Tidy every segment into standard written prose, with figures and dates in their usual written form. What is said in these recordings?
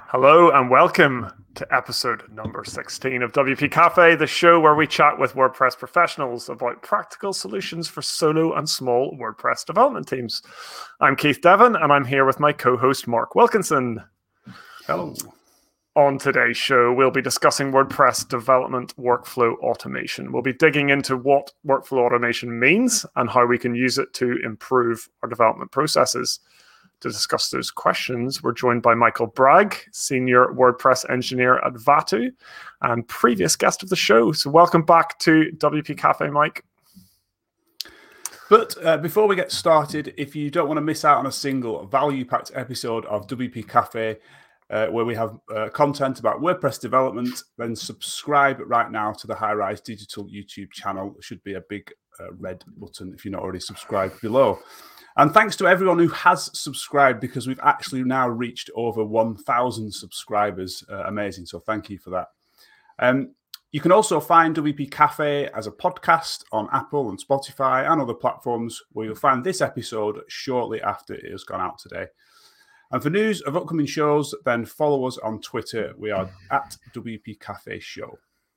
Hello and welcome to episode number 16 of WP Cafe, the show where we chat with WordPress professionals about practical solutions for solo and small WordPress development teams. I'm Keith Devon and I'm here with my co-host Mark Wilkinson. Hello. On today's show, we'll be discussing WordPress development workflow automation. We'll be digging into what workflow automation means and how we can use it to improve our development processes. To discuss those questions, we're joined by Michael Bragg, Senior WordPress Engineer at Vatu and previous guest of the show. So welcome back to WP Cafe, Mike. But before we get started, if you don't want to miss out on a single value-packed episode of WP Cafe, where we have content about WordPress development, then subscribe right now to the High Rise Digital YouTube channel. There should be a big red button if you're not already subscribed below. And thanks to everyone who has subscribed, because we've actually now reached over 1,000 subscribers. Amazing. So thank you for that. You can also find WP Cafe as a podcast on Apple and Spotify and other platforms, where you'll find this episode shortly after it has gone out today. And for news of upcoming shows, then follow us on Twitter. We are at WP Cafe Show.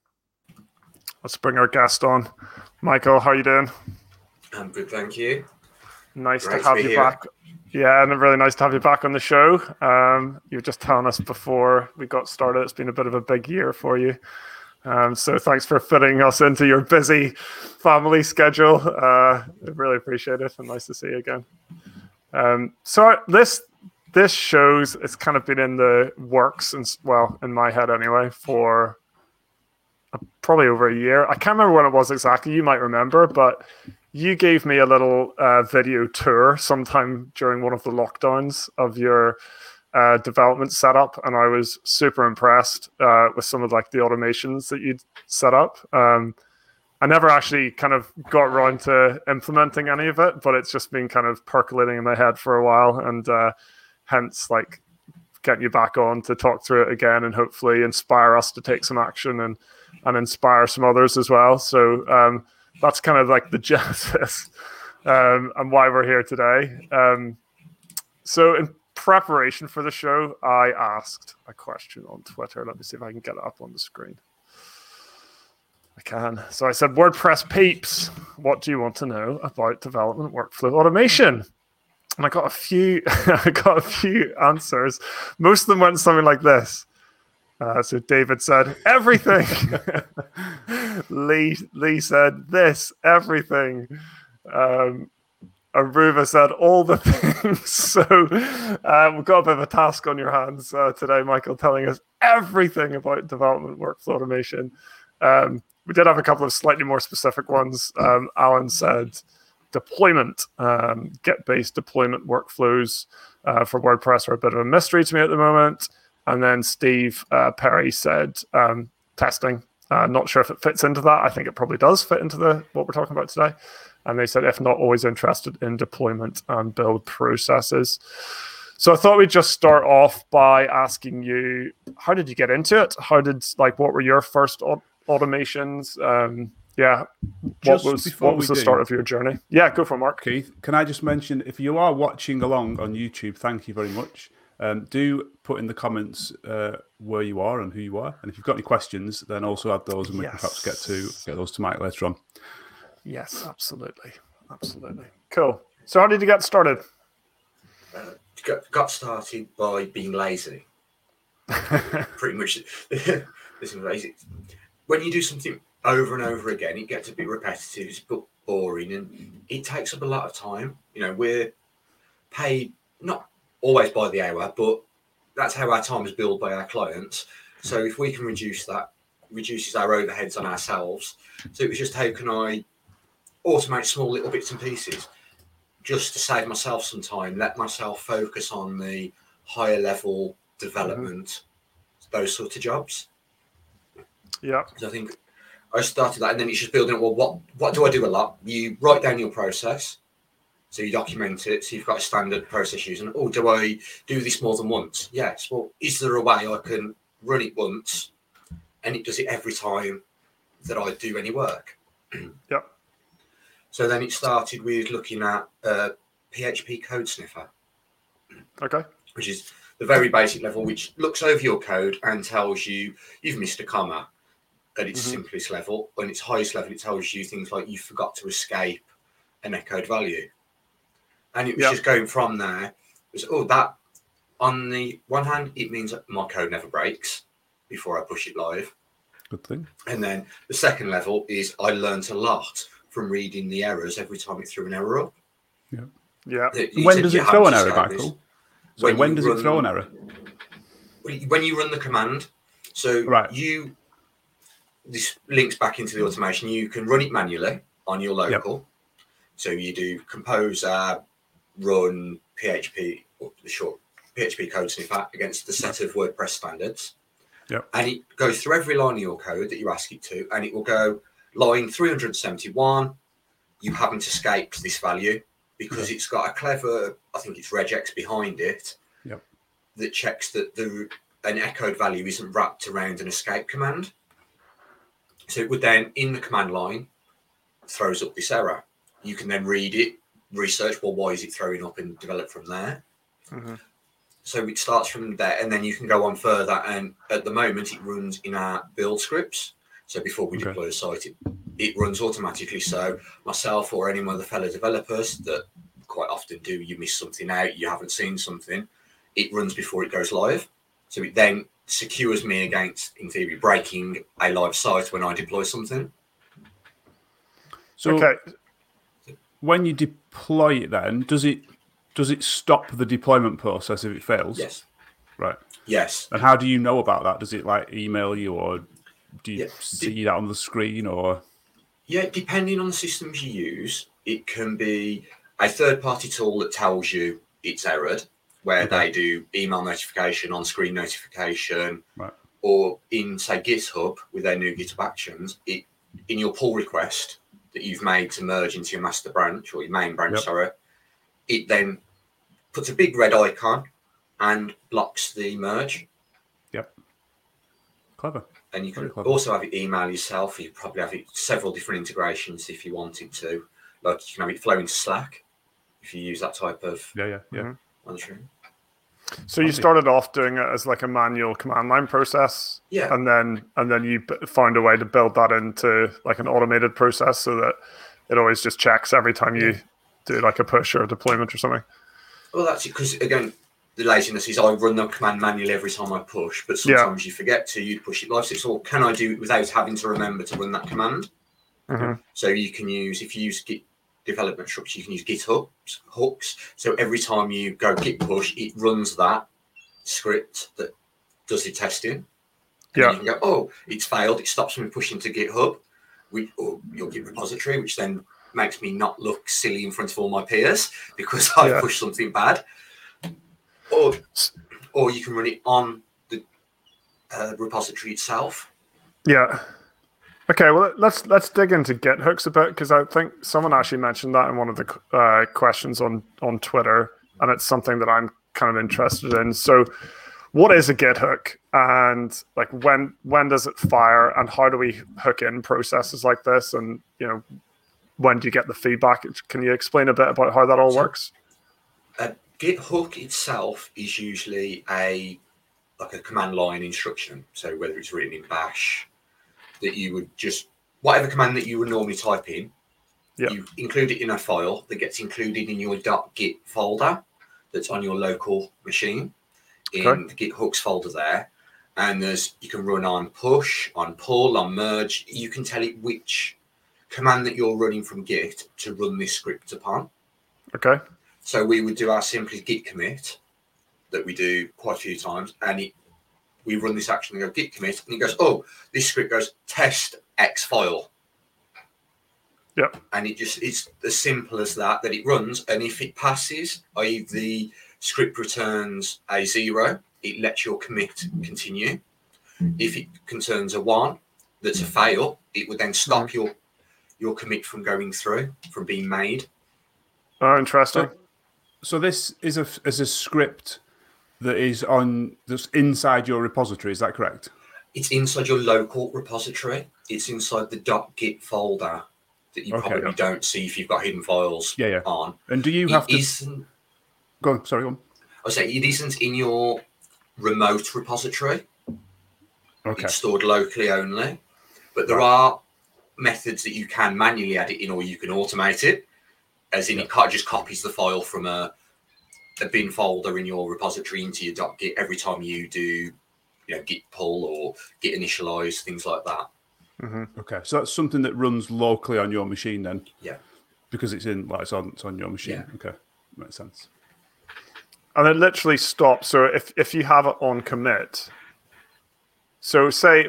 Let's bring our guest on. Michael, how are you doing? I'm good, thank you. Nice to have you back. Yeah, and really nice to have you back on the show. You were just telling us before we got started, it's been a bit of a big year for you. So thanks for fitting us into your busy family schedule. I really appreciate it, and nice to see you again. So this shows, it's kind of been in the works, and well, in my head anyway, for probably over a year. I can't remember when it was exactly. You might remember, but you gave me a little video tour sometime during one of the lockdowns of your development setup, and I was super impressed with some of the automations that you'd set up. I never actually kind of got around to implementing any of it, but it's just been kind of percolating in my head for a while, and hence getting you back on to talk through it again and hopefully inspire us to take some action and inspire some others as well. So that's kind of the genesis and why we're here today. So in preparation for the show, I asked a question on Twitter. Let me see if I can get it up on the screen. I can. So I said, WordPress peeps, what do you want to know about development workflow automation? And I got a few answers. Most of them went something like this. So David said, everything. Lee said, this, everything. Aruba said, all the things. So we've got a bit of a task on your hands today, Michael, telling us everything about development workflow automation. We did have a couple of slightly more specific ones. Alan said, deployment, Git-based deployment workflows for WordPress are a bit of a mystery to me at the moment. And then Steve Perry said testing. Not sure if it fits into that. I think it probably does fit into what we're talking about today. And they said, if not, always interested in deployment and build processes. So I thought we'd just start off by asking you, how did you get into it? What were your first automations? What was the start of your journey? Yeah, go for it, Mark. Keith, can I just mention, if you are watching along on YouTube, thank you very much. Do put in the comments where you are and who you are. And if you've got any questions, then also add those and we can perhaps get those to Mike later on. Yes, absolutely. Absolutely. Cool. So how did you get started? Got started by being lazy. Pretty much. This is lazy. When you do something over and over again, it gets a bit repetitive, it's a bit boring, and it takes up a lot of time. We're paid not always by the hour, but that's how our time is billed by our clients. So if we can reduce that, reduces our overheads on ourselves. So it was just, how can I automate small little bits and pieces just to save myself some time, let myself focus on the higher level development, those sort of jobs. Yeah. So I think I started that, and then it's just building up. Well, what do I do a lot? You write down your process, so you document it, so you've got a standard process using. Oh, do I do this more than once? Yes. Well, is there a way I can run it once, and it does it every time that I do any work? Yep. So then it started with looking at PHP Code Sniffer. Okay. Which is the very basic level, which looks over your code and tells you you've missed a comma at its simplest level. On its highest level, it tells you things like you forgot to escape an echoed value. And it was just going from there. It was, that on the one hand, it means that my code never breaks before I push it live. Good thing. And then the second level is I learned a lot from reading the errors every time it threw an error up. Yeah. When does it throw an error, Michael? So when does it throw an error? When you run the command. So this links back into the automation. You can run it manually on your local. So you do composer, run PHP, or the short PHP code sniffer against the set of WordPress standards. And it goes through every line of your code that you ask it to, and it will go line 371. You haven't escaped this value because it's got a clever, I think it's regex behind it, that checks that an echoed value isn't wrapped around an escape command. So it would then, in the command line, throws up this error. You can then read it, research, well, why is it throwing up, and develop from there. So it starts from there, and then you can go on further. And at the moment, it runs in our build scripts. So before we deploy a site, it runs automatically. So myself or any of the fellow developers that quite often do, you miss something out, you haven't seen something, it runs before it goes live. So it then secures me against, in theory, breaking a live site when I deploy something. So when you deploy it then, does it stop the deployment process if it fails? Yes. Right. Yes. And how do you know about that? Does it email you, or do you see that on the screen, or? Yeah, depending on the systems you use, it can be a third-party tool that tells you it's errored, where they do email notification, on-screen notification, or in, say, GitHub with their new GitHub Actions, in your pull request that you've made to merge into your master branch or your main branch, it then puts a big red icon and blocks the merge. Clever. And you can also have it email yourself. You probably have it several different integrations if you wanted to. Like you can have it flow into Slack if you use that type of monitoring. So you started off doing it as like a manual command line process, and then you found a way to build that into like an automated process so that it always just checks every time you do like a push or a deployment or something. Well, that's it, because again, the laziness is I run the command manually every time I push, but sometimes you forget to, you push it live. So it's all, can I do it without having to remember to run that command? So you can use, if you use Git development structure, you can use Git hooks. So every time you go Git push, it runs that script that does the testing. And you can go, oh, it's failed. It stops me pushing to GitHub, or your Git repository, which then makes me not look silly in front of all my peers because I pushed something bad. Or you can run it on the repository itself. Yeah. Okay, well, let's dig into Git hooks a bit, because I think someone actually mentioned that in one of the questions on Twitter, and it's something that I'm kind of interested in. So what is a Git hook, and like when does it fire, and how do we hook in processes like this, and when do you get the feedback? Can you explain a bit about how that all works? A Git hook itself is usually a command line instruction. So whether it's written in Bash, that you would just, whatever command that you would normally type in, you include it in a file that gets included in your .git folder that's on your local machine, in the Git hooks folder there. And you can run on push, on pull, on merge. You can tell it which command that you're running from Git to run this script upon. Okay. So we would do our simply git commit that we do quite a few times, and we run this action and go git commit, and it goes, oh, this script goes test X file. Yep. And it's as simple as that it runs, and if it passes, i.e. the script returns a 0, it lets your commit continue. If it concerns a 1, that's a fail, it would then stop your commit from going through, from being made. Oh, interesting. So this is a script that's inside your repository, is that correct? It's inside your local repository. It's inside the .git folder that you probably don't see if you've got hidden files on. And do you have to... Go on, sorry, go on. I say it isn't in your remote repository. Okay. It's stored locally only, but there are methods that you can manually add it in, or you can automate it, as in it just copies the file from a bin folder in your repository into your .git every time you do, git pull or git initialize, things like that. Mm-hmm. Okay, so that's something that runs locally on your machine then. Yeah, because it's on your machine. Yeah. Okay, makes sense. And it literally stops. So if you have it on commit, so say,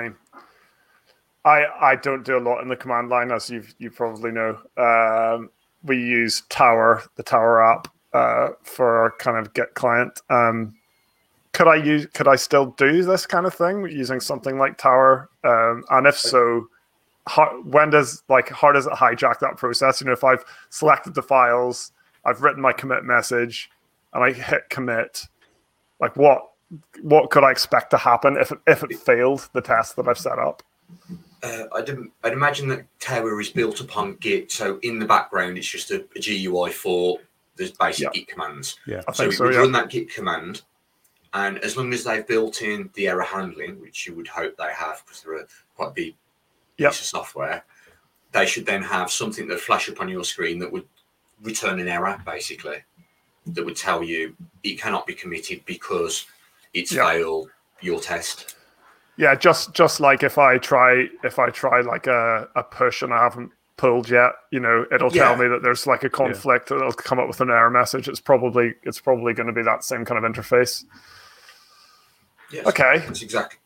I don't do a lot in the command line, as you probably know. We use Tower, the Tower app, for our kind of Git client. Could I still do this kind of thing using something like Tower? And if so, how does it hijack that process? If I've selected the files, I've written my commit message, and I hit commit, like what could I expect to happen if it failed the test that I've set up? I'd imagine that Tower is built upon Git, so in the background it's just a GUI for the basic Git commands. Yeah, so it would run that Git command, and as long as they've built in the error handling, which you would hope they have because they're a quite big piece of software, they should then have something that would flash up on your screen that would return an error, basically, that would tell you it cannot be committed because it's failed your test. Yeah, just like if I try like a push and I haven't pulled yet, it'll tell me that there's like a conflict. It'll come up with an error message. It's probably going to be that same kind of interface. Yes, okay, that's exactly.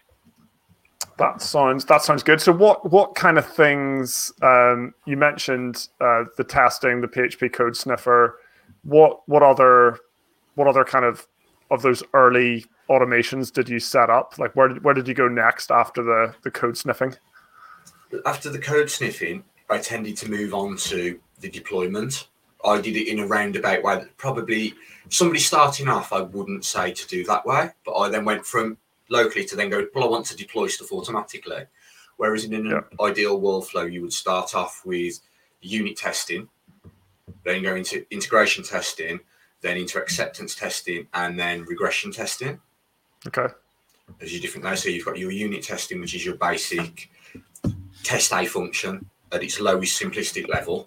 That sounds good. So what kind of things you mentioned the testing, the PHP code sniffer. What other kind of those early automations did you set up? Like where did you go next after the code sniffing? After the code sniffing, I tended to move on to the deployment. I did it in a roundabout way that probably somebody starting off, I wouldn't say to do that way, but I then went from locally to then go, well, I want to deploy stuff automatically. Whereas in an ideal workflow, you would start off with unit testing, then go into integration testing, then into acceptance testing, and then regression testing. Okay. As your different layers. So you've got your unit testing, which is your basic test a function at its lowest simplistic level.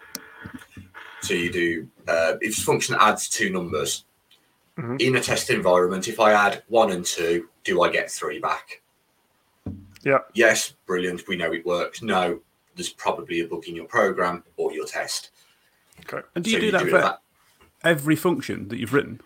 So you do, if a function adds two numbers, in a test environment, if I add 1 and 2, do I get 3 back? Yeah. Yes, brilliant. We know it works. No, there's probably a bug in your program or your test. Okay. And do you do that for every function that you've written?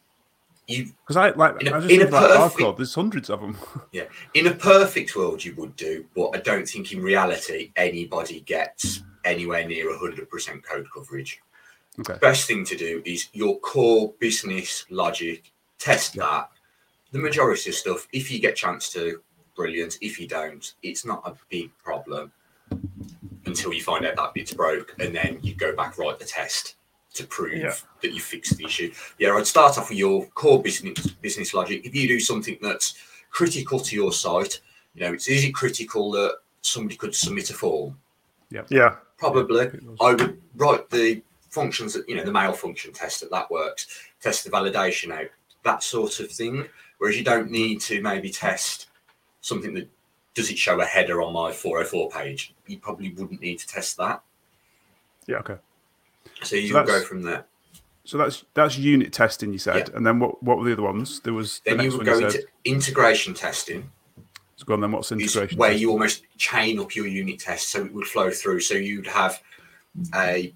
Because I just think about our code, there's hundreds of them. Yeah. In a perfect world, you would do, but I don't think in reality anybody gets anywhere near 100% code coverage. Okay. Best thing to do is your core business logic, test that. The majority of stuff, if you get a chance to, brilliant. If you don't, it's not a big problem until you find out that bit's broke, and then you go back, write the test to prove that you fixed the issue. Yeah, I'd start off with your core business logic. If you do something that's critical to your site, is it critical that somebody could submit a form? Yeah. Probably. I would write the functions that, the mail function test that works, test the validation out, that sort of thing. Whereas you don't need to maybe test something that, does it show a header on my 404 page? You probably wouldn't need to test that. Yeah. Okay. So you would go from there. So that's unit testing, you said, and then what were the other ones? There was then you would go into integration testing. So go on then. What's integration? Where you almost chain up your unit tests, so it would flow through. So you'd have a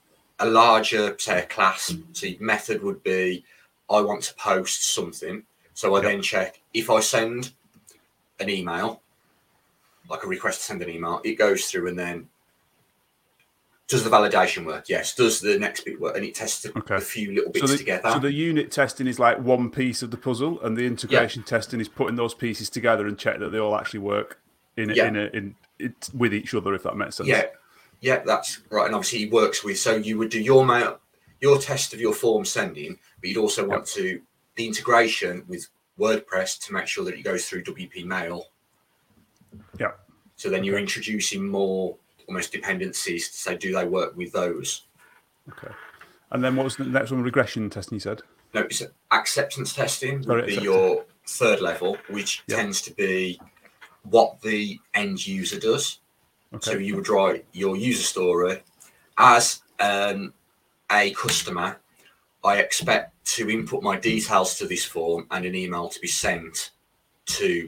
larger, say, a class. So your method would be, I want to post something. So I then check if I send an email, like a request to send an email, it goes through and then does the validation work? Yes. Does the next bit work? And it tests a few little bits together. So the unit testing is like one piece of the puzzle, and the integration testing is putting those pieces together and check that they all actually work with each other, if that makes sense. Yeah, that's right. And obviously, it works with. So you would do your test of your form sending, but you'd also want to the integration with WordPress to make sure that it goes through WP Mail. Yeah. So then you're introducing more almost dependencies to say, do they work with those? Okay. And then what was the next one? Regression testing, you said? No, it's acceptance testing would be your third level, which tends to be what the end user does. Okay. So you would write your user story as a customer. I expect to input my details to this form and an email to be sent to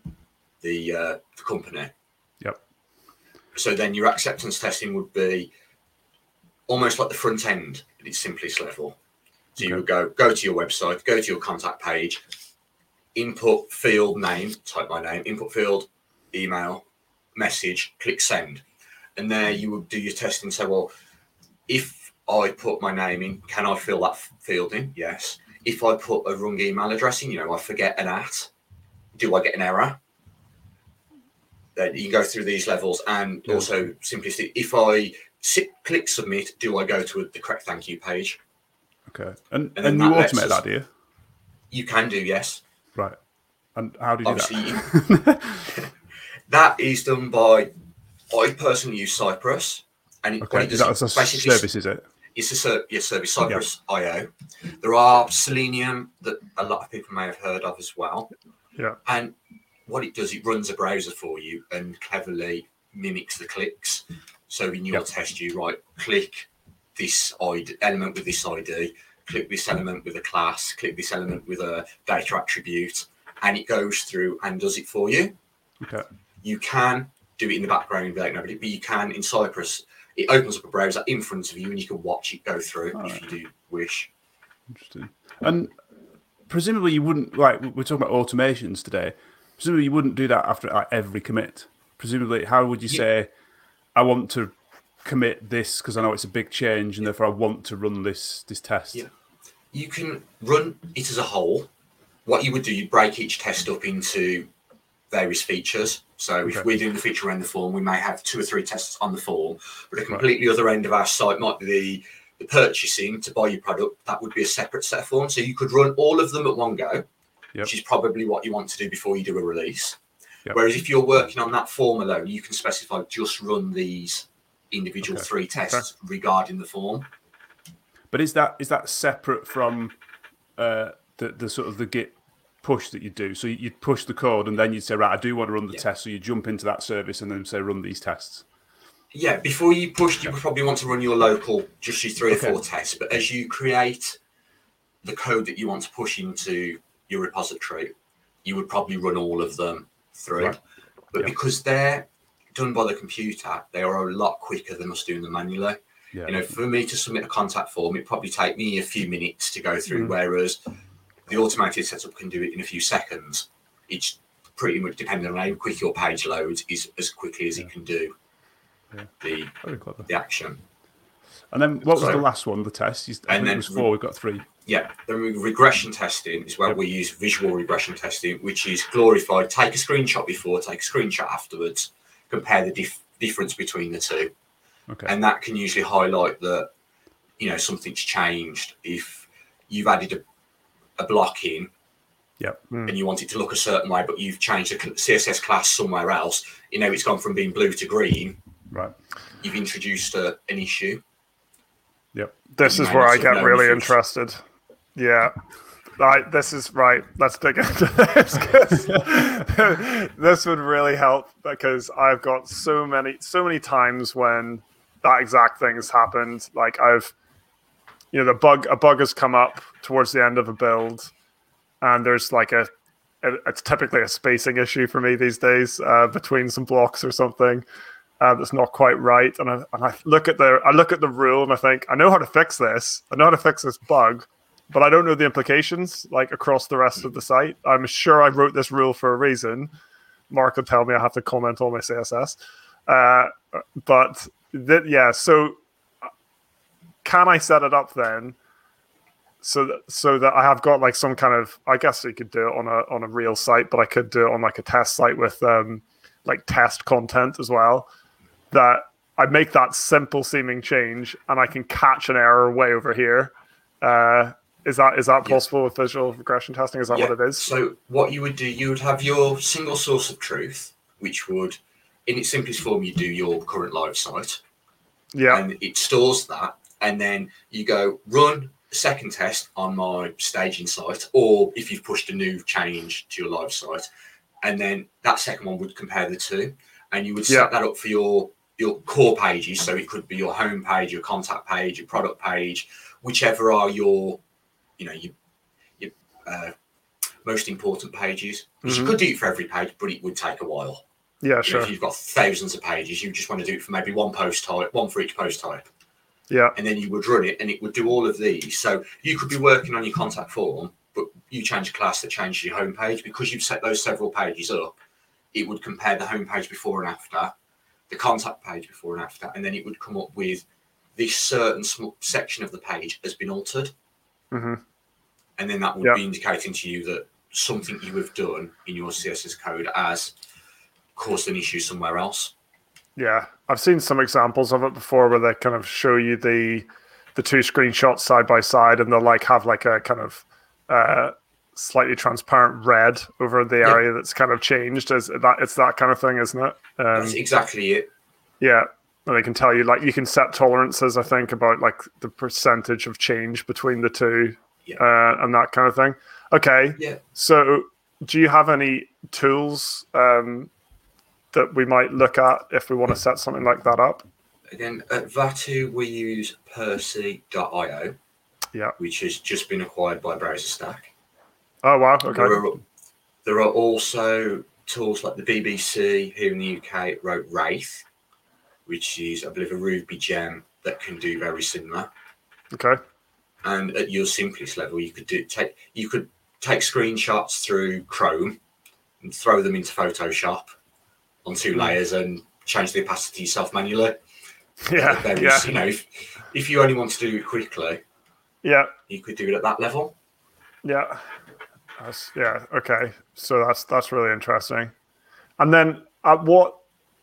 the company. Yep. So then your acceptance testing would be almost like the front end at its simplest level. So you would go to your website, go to your contact page, input field name, type my name, input field, email, message, click send. And there you would do your testing. So, well, if I put my name in, can I fill that field in? Yes. If I put a wrong email address in, I forget an @ do I get an error? Then you can go through these levels, and also simplistic. If I click submit, do I go to the correct thank you page? Okay. And you automate that, do you? You can do, yes. Right. And how do you do that? That is done by, I personally use Cypress. And it does, that's a service, is it? It's a service, Cypress.io. There are Selenium that a lot of people may have heard of as well. Yeah. And what it does, it runs a browser for you and cleverly mimics the clicks. So in your test, you click this element with this ID, click this element with a class, click this element with a data attribute, and it goes through and does it for you. Okay. You can do it in the background without nobody, but you can in Cypress. It opens up a browser in front of you, and you can watch it go through if you do wish. Interesting. And presumably, you wouldn't we're talking about automations today. Presumably, you wouldn't do that after every commit. Presumably, how would you say, I want to commit this because I know it's a big change, and therefore I want to run this test? Yeah. You can run it as a whole. What you would do, you break each test up into various features. So if we're doing the feature around the form, we may have 2 or 3 tests on the form, but a completely other end of our site might be the purchasing to buy your product. That would be a separate set of forms. So you could run all of them at one go, which is probably what you want to do before you do a release. Whereas if you're working on that form alone, you can specify just run these individual 3 tests regarding the form. But is that separate from the sort of the Git push that you do? So you'd push the code and then you'd say, right, I do want to run the test. So you jump into that service and then say, run these tests. Yeah, before you pushed, you would probably want to run your local, just your 3 or 4 tests. But as you create the code that you want to push into your repository, you would probably run all of them through. Right. But because they're done by the computer, they are a lot quicker than us doing them manually. Yeah. For me to submit a contact form, it probably take me a few minutes to go through, whereas the automated setup can do it in a few seconds. It's pretty much depending on how quick your page loads is as quickly as it can do the action. And then what was the last one, the test? I think it was 4, we've got 3. Yeah, the regression testing is where we use visual regression testing, which is glorified. Take a screenshot before, take a screenshot afterwards, compare the difference between the 2. Okay. And that can usually highlight that, something's changed. If you've added a block in and you want it to look a certain way, but you've changed the CSS class somewhere else, it's gone from being blue to green. Right. You've introduced an issue. Yep. This is where I get really interested. Yeah. This is right. Let's dig into this because this would really help, because I've got so many times when that exact thing has happened. Like a bug has come up towards the end of a build, and there's it's typically a spacing issue for me these days between some blocks or something that's not quite right. And I look at the rule and I think, I know how to fix this. I know how to fix this bug, but I don't know the implications across the rest of the site. I'm sure I wrote this rule for a reason. Mark will tell me I have to comment on my CSS. So can I set it up then so that I have got some kind of, I guess you could do it on a real site, but I could do it on a test site with test content as well, that I make that simple seeming change and I can catch an error way over here. Is that possible with visual regression testing? Is that what it is? So what you would do, you would have your single source of truth, which would, in its simplest form, you do your current live site. Yeah. And it stores that. And then you go run second test on my staging site, or if you've pushed a new change to your live site, and then that second one would compare the two, and you would set that up for your core pages. So it could be your home page, your contact page, your product page, whichever are your most important pages. Because you could do it for every page, but it would take a while. Yeah, sure. If you've got thousands of pages, you just want to do it for maybe one post type, one for each post type. Yeah. And then you would run it and it would do all of these. So you could be working on your contact form, but you change a class that changes your homepage. Because you've set those several pages up, it would compare the homepage before and after, the contact page before and after, and then it would come up with this certain section of the page has been altered. Mm-hmm. And then that would be indicating to you that something you have done in your CSS code has caused an issue somewhere else. Yeah, I've seen some examples of it before where they kind of show you the two screenshots side by side, and they'll like have like a kind of slightly transparent red over the area that's kind of changed. It's that kind of thing, isn't it? That's exactly it. Yeah, and they can tell you, like, you can set tolerances, I think, about like the percentage of change between the two, and that kind of thing. Okay. Yeah. So, do you have any tools that we might look at if we want to set something like that up? Again, at Vatu, we use Percy.io, which has just been acquired by BrowserStack. Oh, wow. Okay. There are also tools like the BBC here in the UK wrote Wraith, which is, I believe, a Ruby gem that can do very similar. Okay. And at your simplest level, you could take screenshots through Chrome and throw them into Photoshop on 2 layers and change the opacity yourself manually. Yeah. You know, if you only want to do it quickly, you could do it at that level. Yeah. Okay. So that's really interesting. And then at what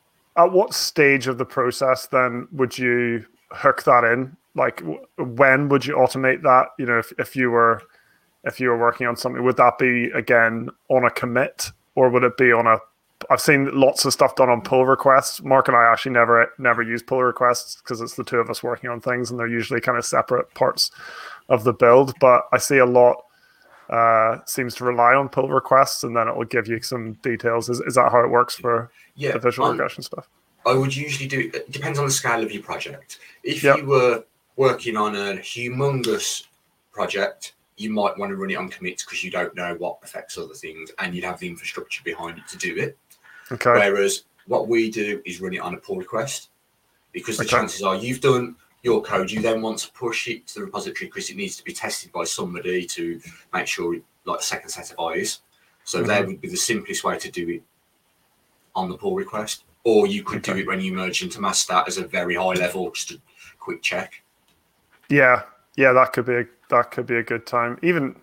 stage of the process then would you hook that in? Like, when would you automate that? You know, if you were working on something, would that be again on a commit, or would it be on a? I've seen lots of stuff done on pull requests. Mark and I actually never use pull requests because it's the two of us working on things, and they're usually kind of separate parts of the build. But I see a lot seems to rely on pull requests, and then it will give you some details. Is that how it works for the visual regression stuff? I would usually do it. It depends on the scale of your project. If you were working on a humongous project, you might want to run it on commits because you don't know what affects other things, and you'd have the infrastructure behind it to do it. Okay. Whereas what we do is run it on a pull request, because the chances are you've done your code, you then want to push it to the repository because it needs to be tested by somebody to make sure, like a second set of eyes. So that would be the simplest way to do it on the pull request. Or you could do it when you merge into master as a very high level, just a quick check. Yeah, that could be a good time. Even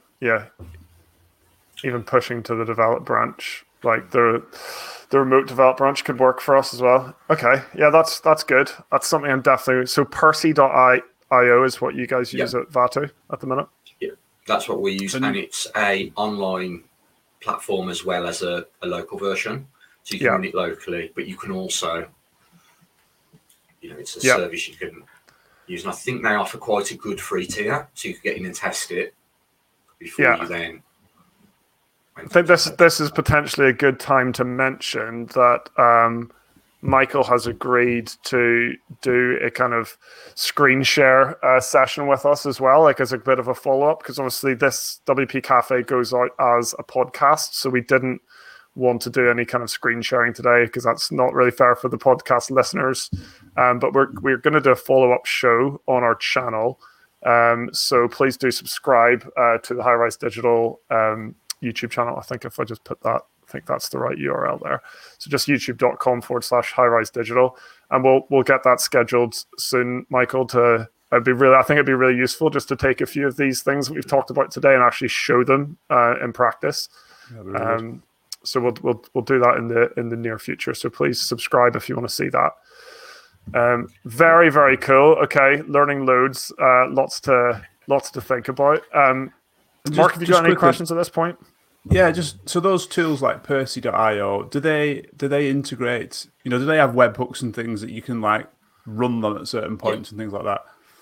pushing to the develop branch, like the remote develop branch could work for us as well. Okay, yeah, that's good. That's something I'm definitely. So Percy.io is what you guys use at Vatu at the minute. Yeah, that's what we use, and it's a online platform as well as a local version. So you can run it locally, but you can also, it's a service you can use. And I think they offer quite a good free tier, so you can get in and test it before you then. I think this is potentially a good time to mention that Michael has agreed to do a kind of screen share session with us as well, like as a bit of a follow-up, because obviously this WP Cafe goes out as a podcast, so we didn't want to do any kind of screen sharing today because that's not really fair for the podcast listeners. But we're going to do a follow-up show on our channel. So please do subscribe to the High-Rise Digital YouTube channel. I think if I just put that, I think that's the right URL there. So just youtube.com/High-Rise Digital, and we'll get that scheduled soon, Michael. I think it'd be really useful just to take a few of these things that we've talked about today and actually show them in practice. So we'll do that in the near future. So please subscribe if you want to see that. Very, very cool. Okay, learning loads. Lots to think about. Mark, have you got any questions at this point? Yeah, so those tools like Percy.io, do they integrate? Do they have webhooks and things that you can like run them at certain points and things like that?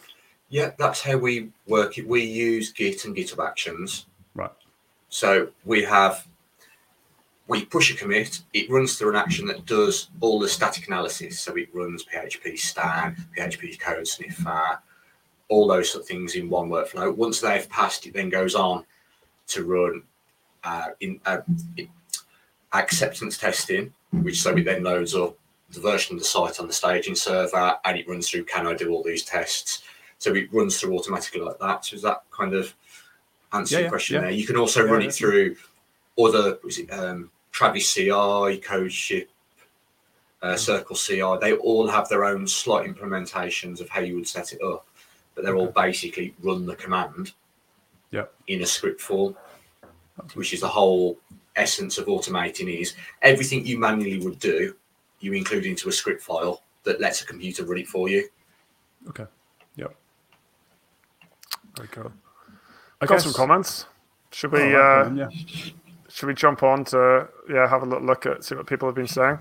Yeah, that's how we work it. We use Git and GitHub Actions. Right. So we push a commit, it runs through an action that does all the static analysis. So it runs PHP scan, PHP code sniffer, all those sort of things in one workflow. Once they've passed, it then goes on to run in acceptance testing, so it then loads up the version of the site on the staging server, and it runs through, can I do all these tests? So it runs through automatically like that. So does that kind of answer your question there? You can also run it through other, Travis CI, CodeShip, Circle CI. They all have their own slight implementations of how you would set it up, but they're all basically run the command in a script form, which is the whole essence of automating. Is everything you manually would do, you include into a script file that lets a computer run it for you. Okay. Yep. Very cool. Got some comments. Should we should we jump on to have a little look at see what people have been saying?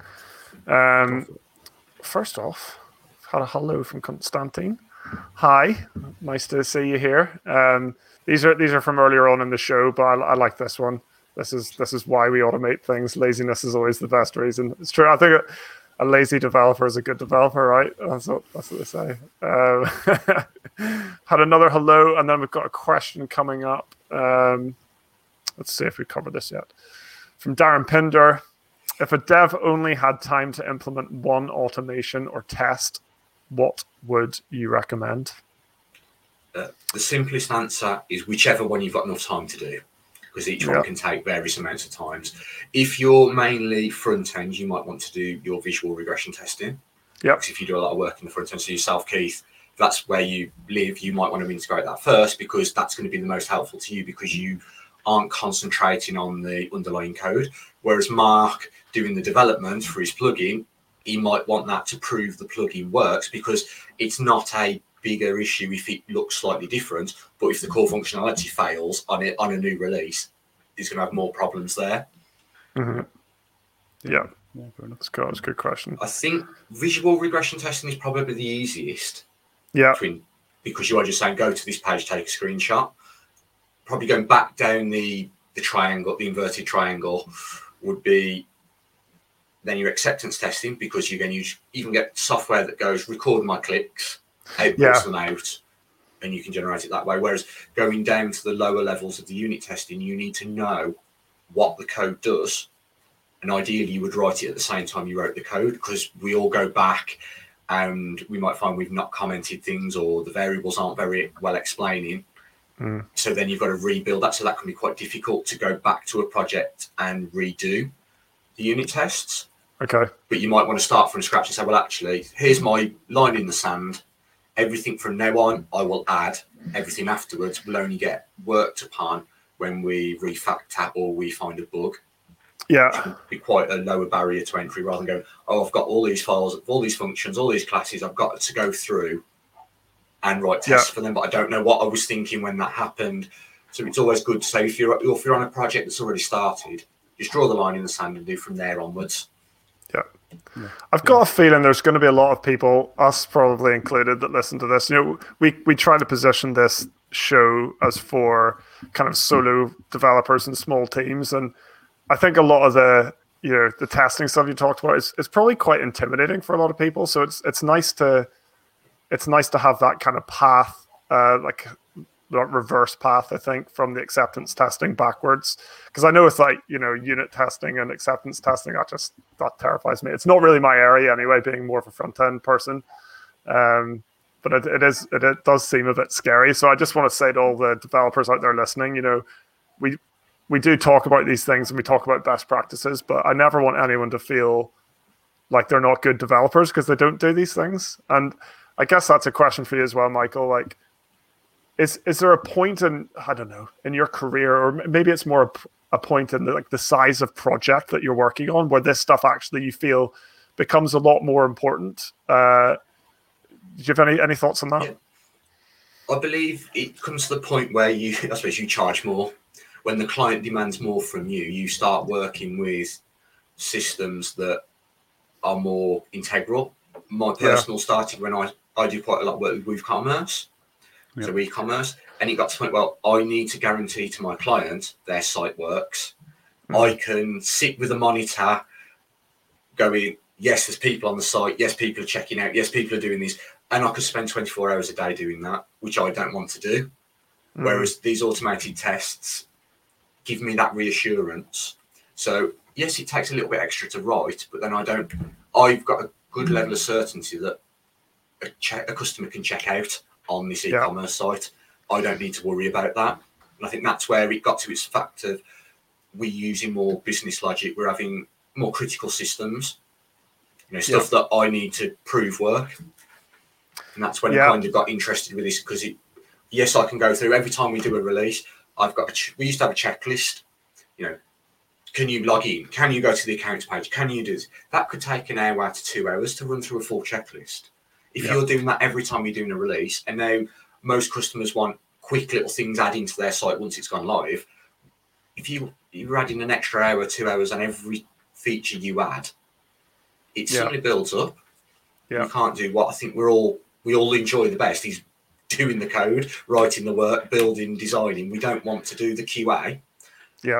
First off, I've had a hello from Constantine. Hi, nice to see you here. These are from earlier on in the show, but I like this one. This is why we automate things. Laziness is always the best reason. It's true. I think a lazy developer is a good developer, right? That's what they say. Had another hello, and then we've got a question coming up. Let's see if we covered this yet. From Darren Pinder. If a dev only had time to implement one automation or test, what would you recommend? The simplest answer is whichever one you've got enough time to do, because each one can take various amounts of times. If you're mainly front end, you might want to do your visual regression testing. Yeah. If you do a lot of work in the front end, so yourself, Keith, if that's where you live, you might want to integrate that first, because that's going to be the most helpful to you, because you aren't concentrating on the underlying code. Whereas Mark, doing the development for his plugin, he might want that to prove the plugin works, because it's not a bigger issue if it looks slightly different, but if the core functionality fails on a new release, he's going to have more problems there. Mm-hmm. Yeah, that's good. That's a good question. I think visual regression testing is probably the easiest. Yeah. Because you are just saying, go to this page, take a screenshot. Probably going back down the triangle, the inverted triangle, would be then your acceptance testing, because you can even get software that goes record my clicks, outputs them out, and you can generate it that way. Whereas going down to the lower levels of the unit testing, you need to know what the code does, and ideally you would write it at the same time you wrote the code, because we all go back and we might find we've not commented things, or the variables aren't very well explaining. So then you've got to rebuild that. So that can be quite difficult to go back to a project and redo the unit tests. Okay. But you might want to start from scratch and say, well, actually, here's my line in the sand. Everything from now on, I will add. Everything afterwards will only get worked upon when we refactor or we find a bug. Yeah. Which would be quite a lower barrier to entry, rather than going, I've got all these files, all these functions, all these classes I've got to go through and write tests for them, but I don't know what I was thinking when that happened. So it's always good to say, if you're on a project that's already started, just draw the line in the sand and do from there onwards. Yeah. I've got a feeling there's going to be a lot of people, us probably included, that listen to this. We try to position this show as for kind of solo developers and small teams, and I think a lot of the the testing stuff you talked about is probably quite intimidating for a lot of people. So it's nice to have that kind of path, like that reverse path, I think, from the acceptance testing backwards. Because I know it's like, unit testing and acceptance testing, that terrifies me. It's not really my area anyway, being more of a front end person. But it does seem a bit scary. So I just want to say to all the developers out there listening, we do talk about these things and we talk about best practices, but I never want anyone to feel like they're not good developers because they don't do these things. And I guess that's a question for you as well, Michael. Like, is there a point in, I don't know, in your career, or maybe it's more a point in the size of project that you're working on, where this stuff actually you feel becomes a lot more important? Do you have any thoughts on that? Yeah. I believe it comes to the point where I suppose you charge more. When the client demands more from you, you start working with systems that are more integral. My personal started when I do quite a lot of work with WooCommerce. so e-commerce. And it got to the point, well, I need to guarantee to my client their site works. I can sit with a monitor going, yes, there's people on the site. Yes, people are checking out. Yes, people are doing this. And I could spend 24 hours a day doing that, which I don't want to do. Whereas these automated tests give me that reassurance. So yes, it takes a little bit extra to write, but then I've got a good level of certainty that a customer can check out on this e-commerce site. I don't need to worry about that. And I think that's where it got to its fact of we're using more business logic. We're having more critical systems, stuff that I need to prove work. And that's when I kind of got interested with this, because yes, I can go through every time we do a release. We used to have a checklist, can you log in? Can you go to the accounts page? Can you do this? That could take an hour to 2 hours to run through a full checklist. If you're doing that every time you're doing a release, and now most customers want quick little things added to their site once it's gone live, if you're adding an extra hour, 2 hours on every feature you add, it suddenly builds up. You can't do what I think we all enjoy the best is doing the code, writing the work, building, designing. We don't want to do the QA. Yeah.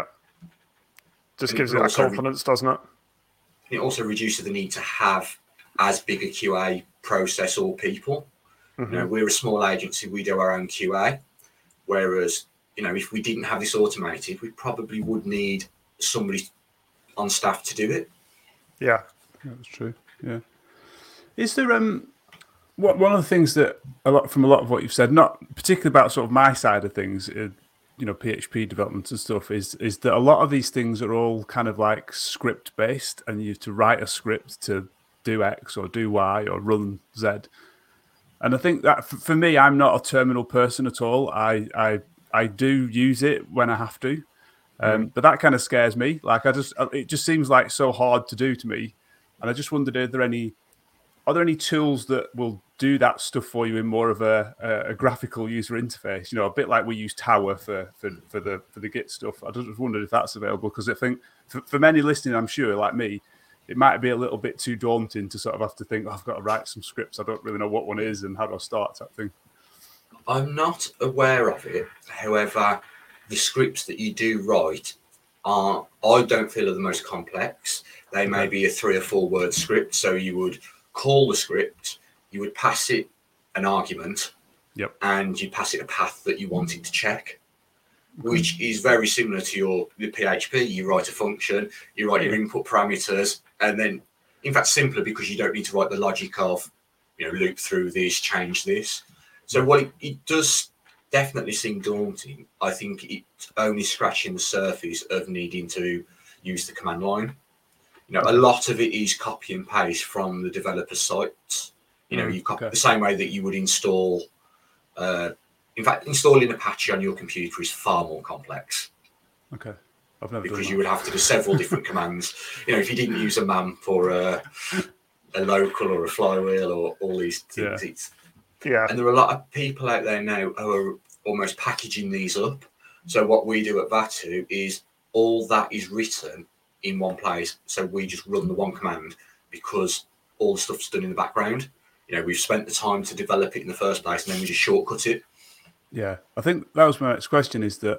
Just gives you that confidence, doesn't it? It also reduces the need to have as big a QA process or people. We're a small agency, we do our own QA. Whereas, if we didn't have this automated, we probably would need somebody on staff to do it. Yeah. That's true. Yeah. Is there one of the things that a lot of what you've said, not particularly about sort of my side of things, PHP development and stuff, is that a lot of these things are all kind of like script based, and you have to write a script to do X or do Y or run Z. And I think that for me, I'm not a terminal person at all. I do use it when I have to, but that kind of scares me. Like it just seems like so hard to do to me. And I just wondered, are there any tools that will do that stuff for you in more of a graphical user interface? A bit like we use Tower for the Git stuff. I just wondered if that's available, because I think for many listening, I'm sure, like me, it might be a little bit too daunting to sort of have to think, I've got to write some scripts. I don't really know what one is and how do I start, type thing. I'm not aware of it. However, the scripts that you do write I don't feel are the most complex. They may be a 3 or 4 word script. So you would call the script, you would pass it an argument, and you pass it a path that you want it to check, which is very similar to the PHP. You write a function, you write your input parameters, and then, in fact, simpler, because you don't need to write the logic of, loop through this, change this. So what it does definitely seem daunting. I think it's only scratching the surface of needing to use the command line. A lot of it is copy and paste from the developer sites. You copy the same way that you would install. In fact, installing Apache on your computer is far more complex. Okay. I've never because you would have to do several different commands. If you didn't use a MAM for a local or a flywheel or all these things, and there are a lot of people out there now who are almost packaging these up. So what we do at Vatu is all that is written in one place. So we just run the one command, because all the stuff's done in the background. We've spent the time to develop it in the first place, and then we just shortcut it. Yeah, I think that was my next question, is that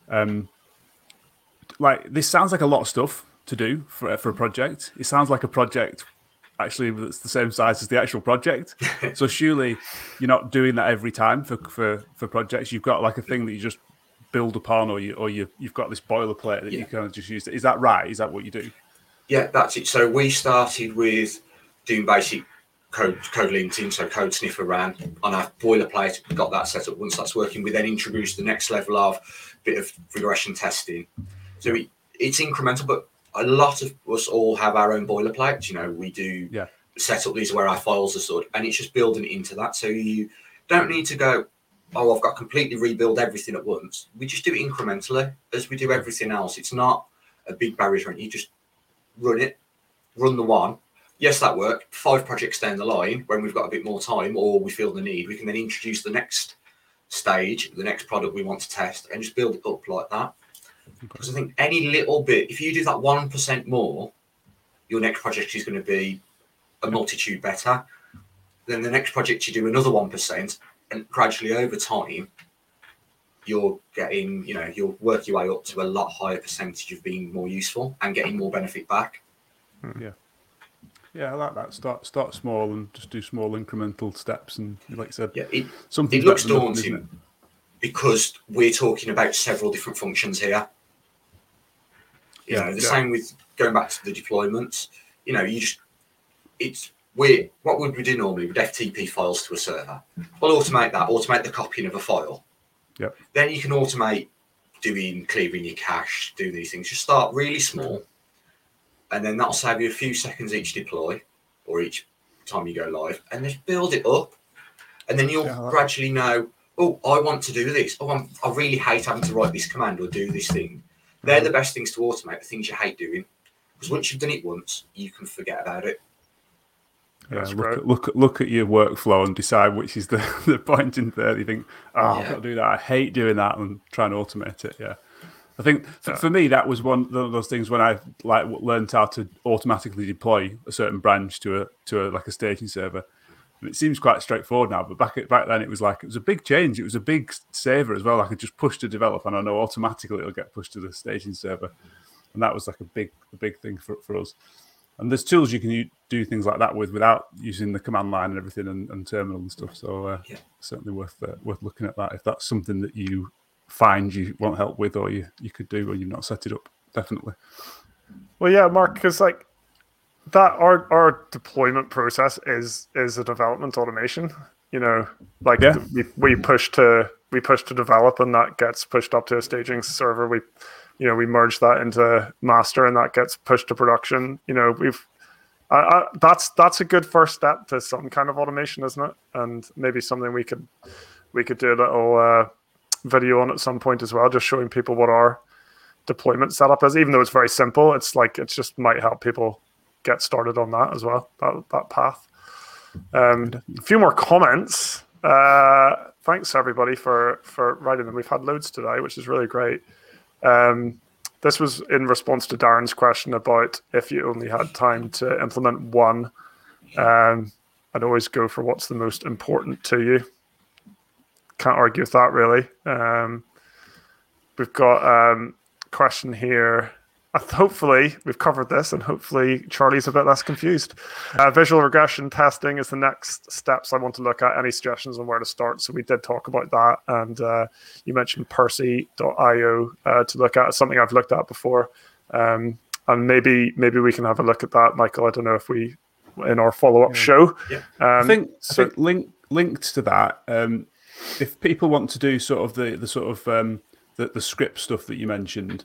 this sounds like a lot of stuff to do for a project. It sounds like a project actually that's the same size as the actual project. So surely you're not doing that every time for projects. You've got like a thing that you just build upon, or you've got this boilerplate that you kind of just use. Is that right? Is that what you do? Yeah, that's it. So we started with doing basic code linting, so code sniffer ran on our boilerplate. We got that set up. Once that's working, we then introduced the next level of bit of regression testing. So it's incremental, but a lot of us all have our own boilerplates. We do set up, these are where our files are stored, and it's just building it into that. So you don't need to go, I've got to completely rebuild everything at once. We just do it incrementally as we do everything else. It's not a big barrier. You just run the one. Yes, that worked. 5 projects down the line, when we've got a bit more time or we feel the need, we can then introduce the next stage, the next product we want to test, and just build it up like that. Because I think any little bit, if you do that 1% more, your next project is going to be a multitude better. Then the next project you do another 1%, And gradually over time, you're getting, you'll work your way up to a lot higher percentage of being more useful and getting more benefit back. Yeah, I like that. Start small and just do small incremental steps. And like I said, it looks daunting because we're talking about several different functions here. Same with going back to the deployments. What would we do normally? We'd FTP files to a server. We'll automate the copying of a file. Yep. Then you can automate clearing your cache, do these things. Just start really small, and then that'll save you a few seconds each deploy or each time you go live, and just build it up. And then you'll gradually know, oh, I want to do this. Oh, I really hate having to write this command or do this thing. They're the best things to automate, the things you hate doing. Because once you've done it once, you can forget about it. Yeah, look at your workflow and decide which is the point in there. You think, I've got to do that. I hate doing that, and try and automate it. Yeah, I think for me that was one of those things when I learned how to automatically deploy a certain branch to a staging server. And it seems quite straightforward now, but back then it was a big change. It was a big saver as well. I could just push to develop, and I know automatically it'll get pushed to the staging server, and that was a big thing for us. And there's tools you can do things like that without using the command line and everything and terminal and stuff. So certainly worth looking at that if that's something that you find you want help with, or you could do, or you've not set it up. Definitely. Well, yeah, Mark, because that our deployment process is a development automation. We push to develop, and that gets pushed up to a staging server. We merge that into master, and that gets pushed to production. That's a good first step to some kind of automation, isn't it? And maybe something we could do a little video on at some point as well, just showing people what our deployment setup is. Even though it's very simple, it just might help people get started on that as well. That path. A few more comments. Thanks everybody for writing them. We've had loads today, which is really great. This was in response to Darren's question about if you only had time to implement one. I'd always go for what's the most important to you. Can't argue with that, really. We've got a question here. Hopefully we've covered this, and hopefully Charlie's a bit less confused. Visual regression testing is the next steps I want to look at. Any suggestions on where to start? So we did talk about that, and you mentioned Percy.io to look at. It's something I've looked at before, and maybe we can have a look at that, Michael. I don't know if we in our follow-up show. Yeah. I think linked to that. If people want to do sort of the script stuff that you mentioned.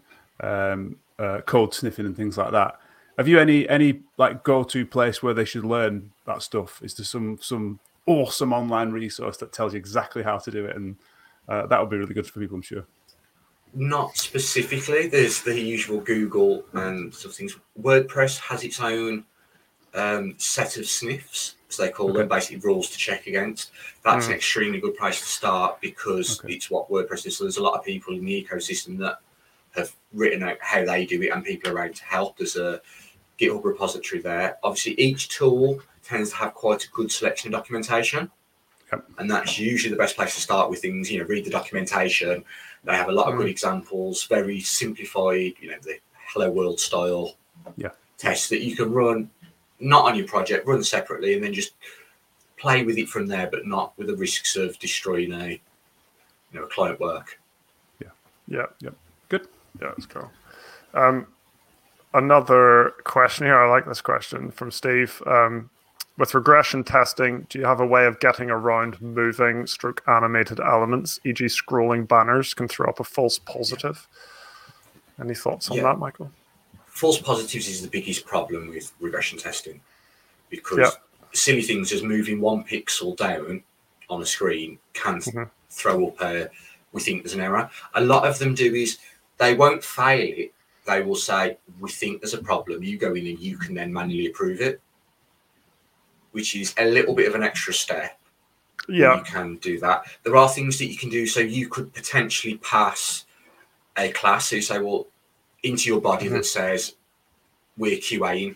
Code sniffing and things like that. Have you any go-to place where they should learn that stuff? Is there some awesome online resource that tells you exactly how to do it? And that would be really good for people, I'm sure. Not specifically. There's the usual Google and sort of things. WordPress has its own set of sniffs, as they call them, basically rules to check against. That's an extremely good place to start because it's what WordPress is. So there's a lot of people in the ecosystem that have written out how they do it, and people are around to help. There's a GitHub repository there. Obviously, each tool tends to have quite a good selection of documentation, and that's usually the best place to start with things. Read the documentation. They have a lot of good examples, very simplified, the Hello World style tests that you can run, not on your project, run separately, and then just play with it from there, but not with the risks of destroying a client work. Yeah. Good. Yeah, that's cool. Another question here. I like this question from Steve. With regression testing, do you have a way of getting around moving / animated elements, e.g. scrolling banners can throw up a false positive? Any thoughts on that, Michael? False positives is the biggest problem with regression testing because silly things as moving one pixel down on a screen can throw up we think there's an error. A lot of them do is they won't fail it. They will say, we think there's a problem. You go in and you can then manually approve it, which is a little bit of an extra step. Yeah. You can do that. There are things that you can do. So you could potentially pass a class. So you say, well, into your body that says, we're QAing.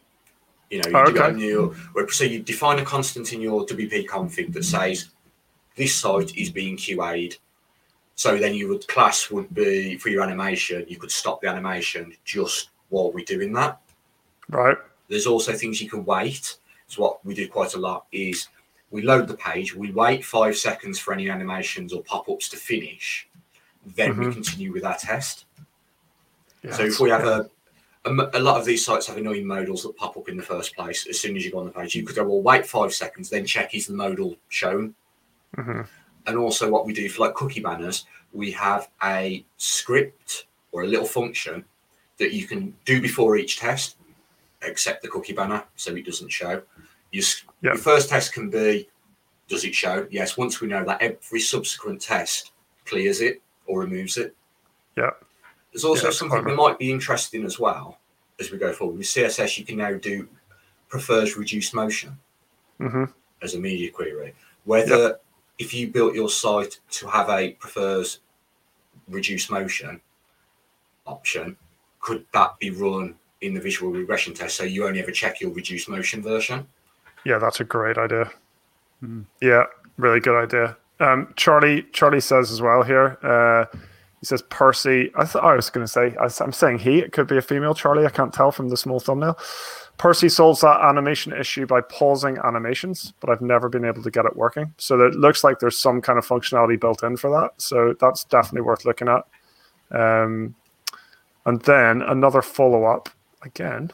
So you define a constant in your WP config that says this site is being QA'd. So then class would be, for your animation, you could stop the animation just while we're doing that. Right. There's also things you can wait. So what we do quite a lot is we load the page, we wait 5 seconds for any animations or pop-ups to finish, then we continue with our test. Yeah, so if we have a lot of these sites have annoying modals that pop up in the first place. As soon as you go on the page, you could go, well, wait 5 seconds, then check is the modal shown. And also what we do for like cookie banners, we have a script or a little function that you can do before each test, except the cookie banner, so it doesn't show. Your first test can be, does it show? Yes, once we know that, every subsequent test clears it or removes it. Yeah. There's also something that might be interesting as well as we go forward. With CSS, you can now do prefers reduced motion as a media query. Whether if you built your site to have a prefers reduced motion option, could that be run in the visual regression test so you only ever check your reduced motion version? Yeah, that's a great idea. Yeah, really good idea. Charlie says as well here, he says Percy, I was going to say, I'm saying he, it could be a female Charlie, I can't tell from the small thumbnail. Percy solves that animation issue by pausing animations, but I've never been able to get it working. So it looks like there's some kind of functionality built in for that. So that's definitely worth looking at. And then another follow-up again.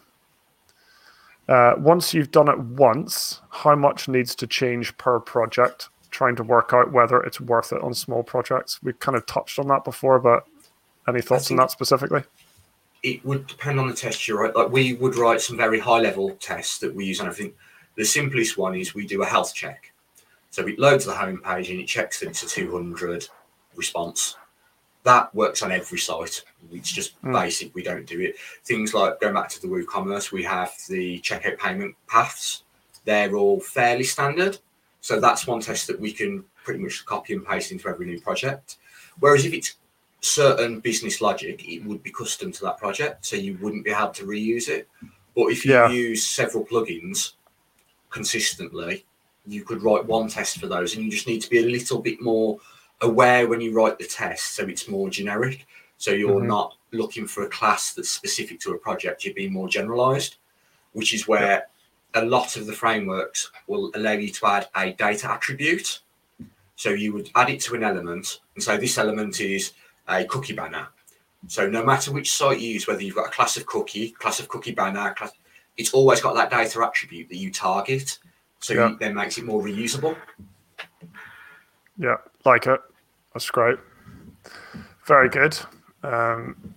Once you've done it once, how much needs to change per project? Trying to work out whether it's worth it on small projects. We've kind of touched on that before, but any thoughts on that specifically? It would depend on the test you write. Like we would write some very high-level tests that we use, and I think the simplest one is we do a health check. So it loads the home page and it checks that it's a 200 response. That works on every site. It's just basic. We don't do it. Things like going back to the WooCommerce, we have the checkout payment paths. They're all fairly standard. So that's one test that we can pretty much copy and paste into every new project. Whereas if it's certain business logic, it would be custom to that project. So you wouldn't be able to reuse it. But if you use several plugins consistently, you could write one test for those. And you just need to be a little bit more aware when you write the test, so it's more generic. So you're not looking for a class that's specific to a project. You're being more generalized, which is where a lot of the frameworks will allow you to add a data attribute. So you would add it to an element and say this element is a cookie banner. So no matter which site you use, whether you've got a class of cookie banner, it's always got that data attribute that you target. So it then makes it more reusable. Yeah, like it. That's great. Very good. I'm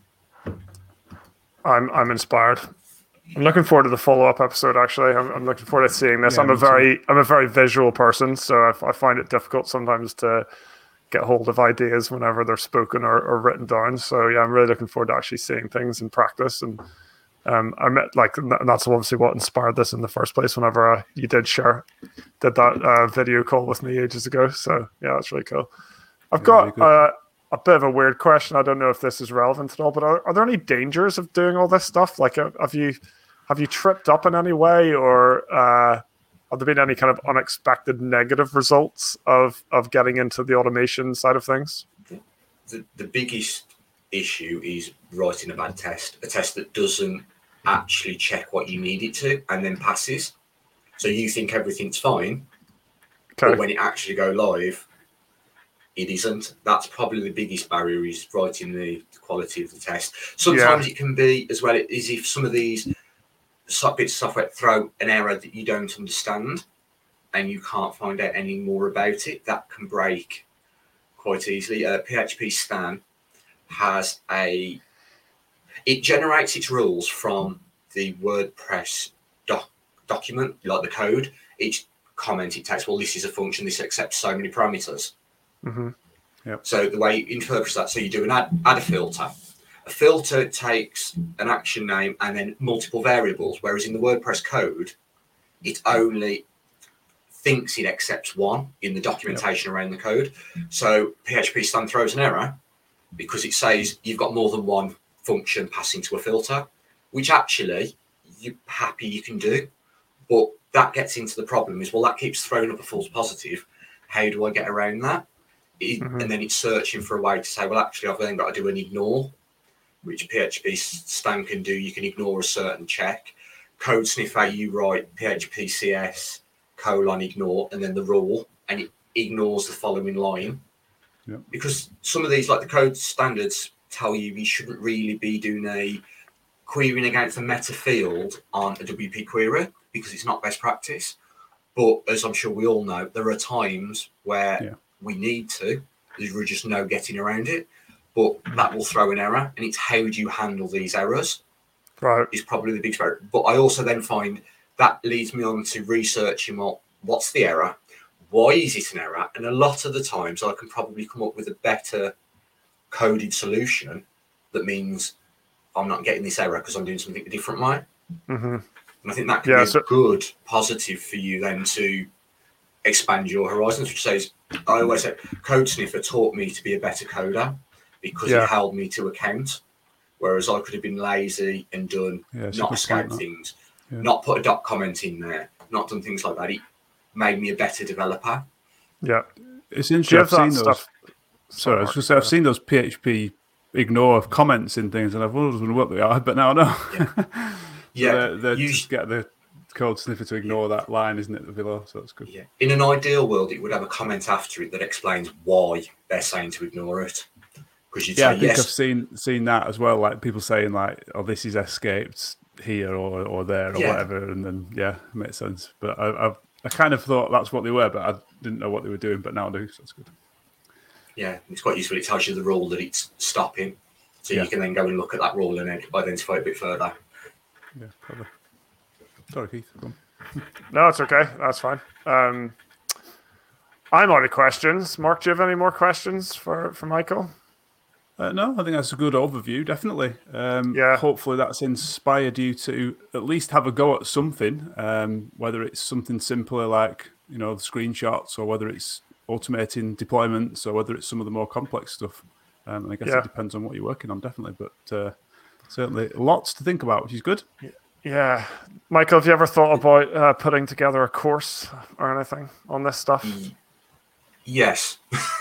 inspired. I'm looking forward to the follow-up episode. Actually, I'm looking forward to seeing this. I'm a very visual person, so I find it difficult sometimes to get hold of ideas whenever they're spoken or written down. So yeah, I'm really looking forward to actually seeing things in practice. And and that's obviously what inspired this in the first place. Whenever you did that video call with me ages ago. So yeah, that's really cool. I've got a bit of a weird question. I don't know if this is relevant at all, but are there any dangers of doing all this stuff? Like, have you tripped up in any way, or have there been any kind of unexpected negative results of getting into the automation side of things? The biggest issue is writing a bad test, a test that doesn't actually check what you need it to and then passes. So you think everything's fine, but when it actually go live, it isn't. That's probably the biggest barrier, is writing the quality of the test. Sometimes it can be as well as if some of these bits of software throw an error that you don't understand and you can't find out any more about it. That can break quite easily. PHP Stan has it generates its rules from the WordPress document, like the code. Each comment it takes, well, this is a function, this accepts so many parameters. So the way it interprets that, so you do add a filter. A filter takes an action name and then multiple variables, whereas in the WordPress code, it only thinks it accepts one in the documentation around the code. So PHP Stan throws an error because it says you've got more than one function passing to a filter, which actually you're happy you can do. But that gets into the problem is, well, that keeps throwing up a false positive. how do I get around that? And then it's searching for a way to say, well, actually, I've then got to do an ignore, which PHP Stan can do. You can ignore a certain check. Code sniffer, you write PHP CS : ignore, and then the rule, and it ignores the following line. Yep. Because some of these, like the code standards, tell you shouldn't really be doing a querying against a meta field on a WP query because it's not best practice. But as I'm sure we all know, there are times where we need to. There's just no getting around it. But that will throw an error, and it's how do you handle these errors? Right. Is probably the big barrier. But I also then find that leads me on to researching what's the error? Why is it an error? And a lot of the times I can probably come up with a better coded solution that means I'm not getting this error because I'm doing something a different way. And I think that can be a good positive for you then to expand your horizons, which says, I always say, Code Sniffer taught me to be a better coder because it held me to account. Whereas I could have been lazy and done not escape things, not put a dot comment in there, not done things like that. It made me a better developer. Yeah. It's interesting. I've seen those. Sorry, I was going to say, I've seen those PHP ignore comments in things, and I've always wondered what they are, but now I know. They just get the Code Sniffer to ignore that line, isn't it, below? So that's good. Yeah. In an ideal world, it would have a comment after it that explains why they're saying to ignore it. I think I've seen that as well. Like people saying, like, "Oh, this is escaped here or there or whatever," and then it makes sense. But I kind of thought that's what they were, but I didn't know what they were doing. But now I do, so that's good. Yeah, it's quite useful. It tells you the rule that it's stopping, so you can then go and look at that rule and identify it a bit further. Yeah, probably. Sorry, Keith. Go on. No, it's okay. That's fine. I'm out of questions. Mark, do you have any more questions for Michael? No, I think that's a good overview, definitely. Hopefully that's inspired you to at least have a go at something, whether it's something simpler like, the screenshots, or whether it's automating deployments, or whether it's some of the more complex stuff. And I guess it depends on what you're working on, definitely. But certainly lots to think about, which is good. Yeah. Michael, have you ever thought about putting together a course or anything on this stuff? Yes.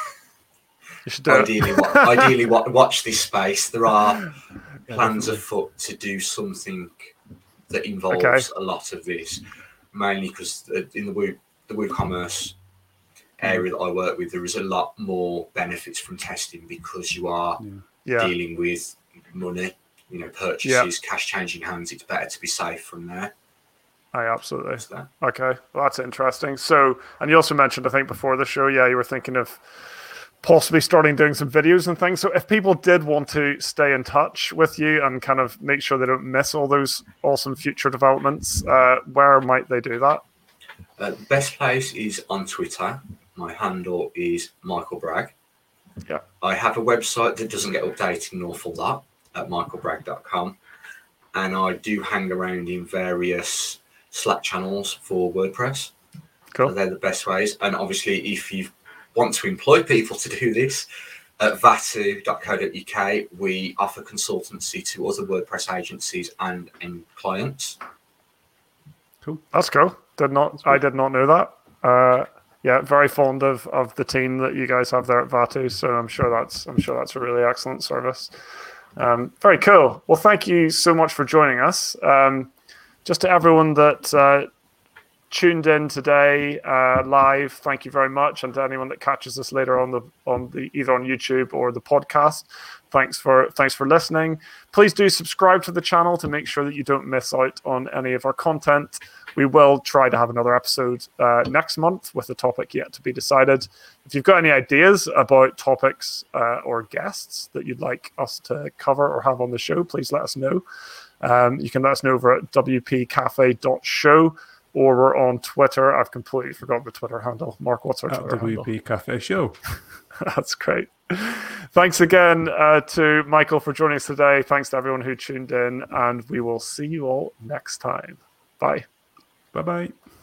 You should do ideally, watch this space. There are plans afoot to do something that involves a lot of this, mainly because in the WooCommerce area that I work with, there is a lot more benefits from testing because you are dealing with money, purchases, cash changing hands. It's better to be safe from there. Absolutely. Okay, well, that's interesting. So, and you also mentioned, I think before the show, you were thinking of possibly starting doing some videos and things. So if people did want to stay in touch with you and kind of make sure they don't miss all those awesome future developments, where might they do that? The best place is on Twitter. My handle is Michael Bragg. Yeah. I have a website that doesn't get updated an awful lot at michaelbragg.com. And I do hang around in various Slack channels for WordPress. Cool. So they're the best ways. And obviously, if you want to employ people to do this, at vatu.co.uk, we offer consultancy to other WordPress agencies and clients. Cool. That's cool. I did not know that. Very fond of the team that you guys have there at Vatu. So I'm sure that's a really excellent service. Very cool. Well, thank you so much for joining us. Just to everyone that tuned in today live, thank you very much, and to anyone that catches us later on the either on YouTube or the podcast, thanks for listening. Please do subscribe to the channel to make sure that you don't miss out on any of our content. We will try to have another episode next month with a topic yet to be decided. If you've got any ideas about topics or guests that you'd like us to cover or have on the show, please let us know. You can let us know over at wpcafe.show. Or we're on Twitter. I've completely forgotten the Twitter handle. Mark, what's our Twitter handle? WP Cafe Show. That's great. Thanks again to Michael for joining us today. Thanks to everyone who tuned in, and we will see you all next time. Bye. Bye-bye.